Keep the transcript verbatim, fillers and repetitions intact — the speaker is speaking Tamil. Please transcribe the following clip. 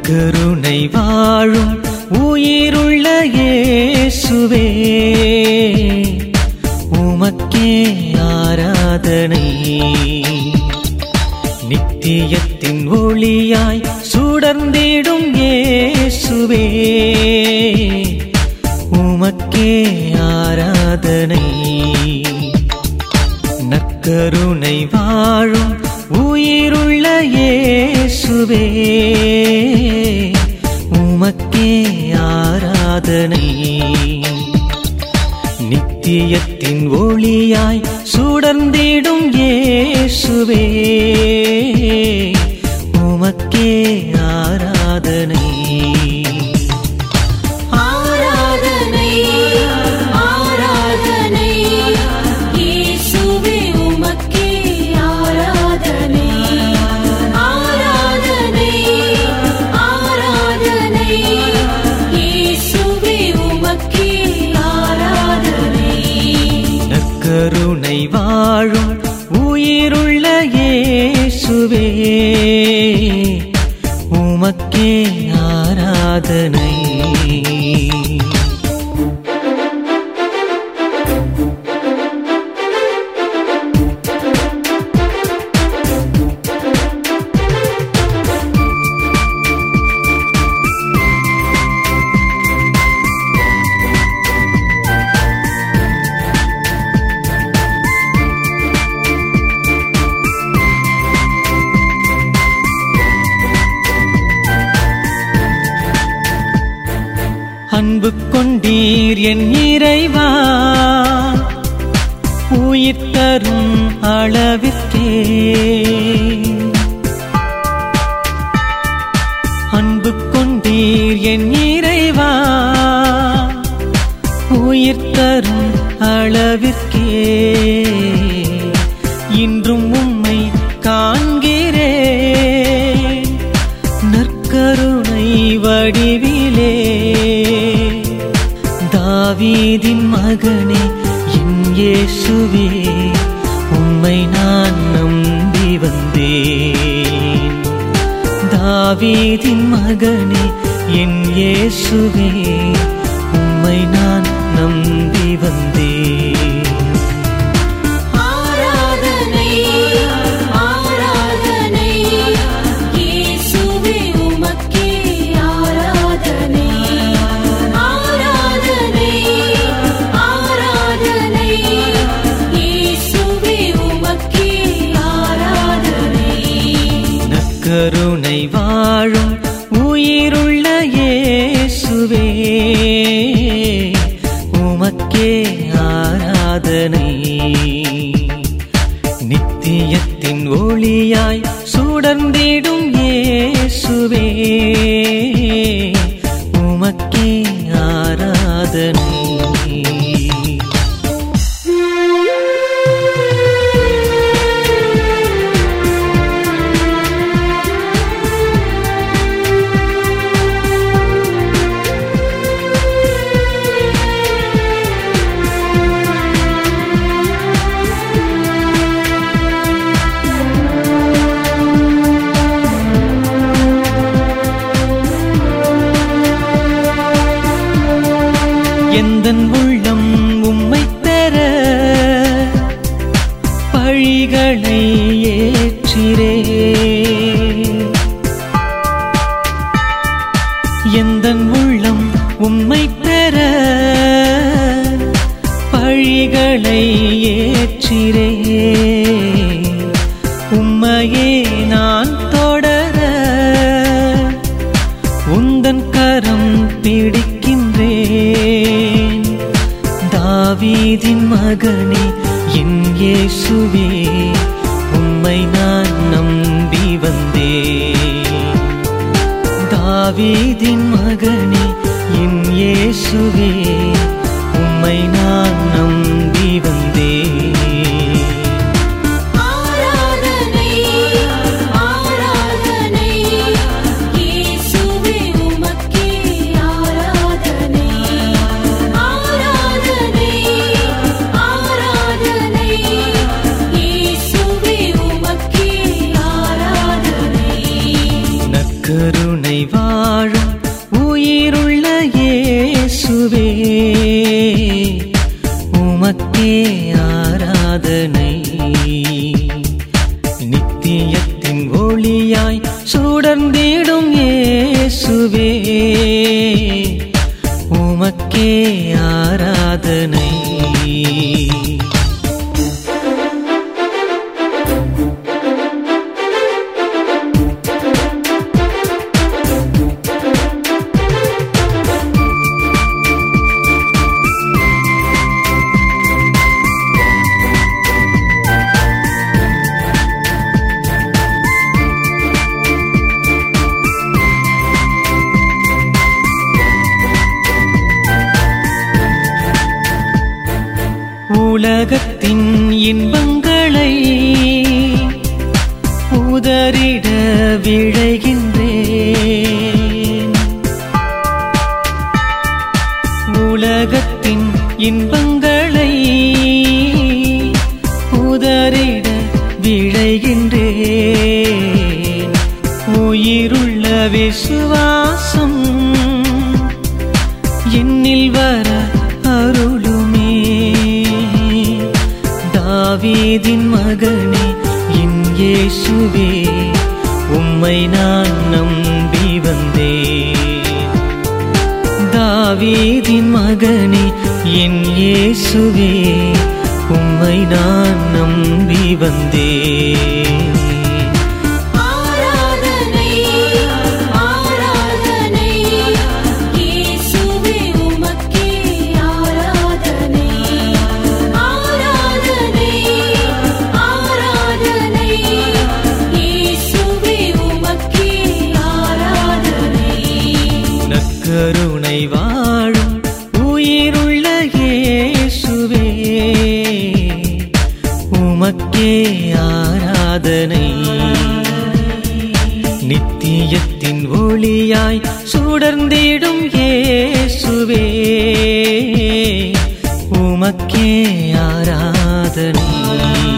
நற்கருணை வாழும் உயிருள்ள இயேசுவே, உமக்கே ஆராதனை. நித்தியத்தின் ஒளியாய் சுடர்ந்திடும் இயேசுவே, உமக்கே ஆராதனை. நற்கருணை வாழும் உயிருள்ள இயேசுவே, உமக்கே ஆராதனை. நித்தியத்தின் ஒளியாய் சுடர்ந்திடும் இயேசுவே, உமக்கே ஆராதனை. ஆராதனை ஆராதனை இயேசுவே, உமக்கே ஆராதனை. ஆராதனை ஆராதனை இயேசுவே, உமக்கே ஆராதனை. நற்கருணை வாழும் உயிருள்ள இயேசுவே, உமக்கே ஆராதனை. அன்பு கொண்டீர் என் இறைவா, உயிர் தரும் அளவிற்கே. அன்பு கொண்டீர் என் இறைவா, உயிர் தரும் அளவிற்கே. இன்றும் உம்மை காண்கிறேன் நற்கருணை வடிவிலே. தாவீதின் மகனே என் இயேசுவே, உம்மை நான் நம்பி வந்தேன். தாவீதின் மகனே என் இயேசுவே, உம்மை நான் நம்பி வந்தேன். ஆராதனை ஆராதனை இயேசுவே, உமக்கே ஆராதனை. ஆராதனை ஆராதனை இயேசுவே, உமக்கே ஆராதனை. நற்கருணை வாழும் உயிருள்ள இயேசுவே, உமக்கே ஆராதனை. நித்தியத்தின் ஒளியாய் சுடர்ந்திடும் இயேசுவே, உமக்கே ஆராதனை. எந்தன் உள்ளம் உம்மை பெற பழிகளை ஏற்றிரே. எந்தன் உள்ளம் உம்மை பெற பழிகளை ஏற்றிரே. உம்மையே நான் தொடர உந்தன் கரம் பிடிக்கின்றேன். தாவீதின் மகனே என் இயேசுவே, உம்மை நான் நம்பி வந்தேன். தாவீதின் மகனே என் இயேசுவே, உம்மை நான் நம்பி வந்தேன். ஆராதனை ஆராதனை இயேசுவே, உமக்கே ஆராதனை. ஆராதனை ஆராதனை இயேசுவே, உமக்கே ஆராதனை. நற்கருணை வாழும் உயிருள்ள இயேசுவே, உமக்கே ஆராதனை. நித்தியத்தின் ஒளியாய் சுடர்ந்திடும் இயேசுவே, உமக்கே ஆராதனை. உலகத்தின் இன்பங்களை உதறிட விழைகின்றேன். உலகத்தின் இன்பங்களை உதறிட விழைகின்றேன். உயிருள்ள விசுவாசம் என்னில் வர அருளுமே. தாவீதின் மகனே என் இயேசுவே, உம்மை நான் நம்பி வந்தேன். தாவீதின் மகனே என் இயேசுவே, உம்மை நான் நம்பி வந்தேன். கருணை வாழும் உயிருள்ள இயேசுவே, உமக்கே ஆராதனை. நித்தியத்தின் ஒளியாய் சுடர்ந்திடும் இயேசுவே, உமக்கே ஆராதனை.